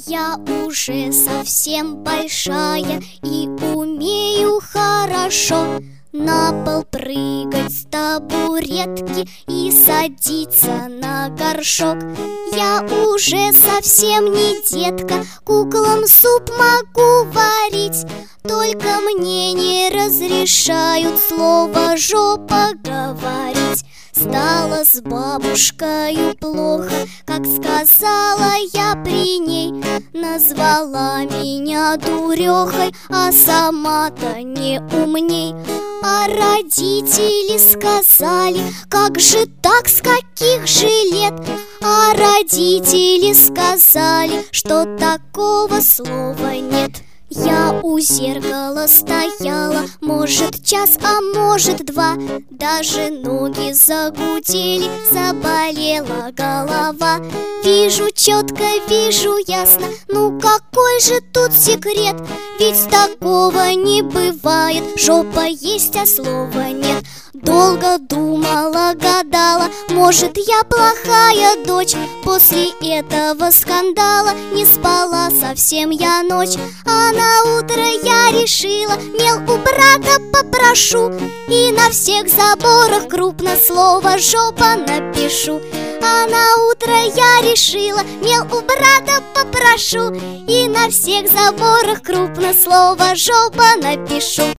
Я уже совсем большая и умею хорошо на пол прыгать с табуретки и садиться на горшок. Я уже совсем не детка, куклам суп могу варить, только мне не разрешают слово «жопа» говорить. Стало с бабушкою плохо, как сказала я при ней. Назвала меня дурехой, а сама-то не умней. А родители сказали: как же так, с каких же лет? А родители сказали, что такого слова нет. Я у зеркала стояла, может час, а может два. Даже ноги загудели, заболела голова. Вижу четко, вижу ясно, ну какой же тут секрет? Ведь такого не бывает, жопа есть, а слова нет. Долго думала, гадала, может, я плохая дочь. После этого скандала не спала совсем я ночь. А на утро я решила, мел у брата попрошу, и на всех заборах крупно слово «жопа» напишу. А на утро я решила, мел у брата попрошу, и на всех заборах крупно слово «жопа» напишу.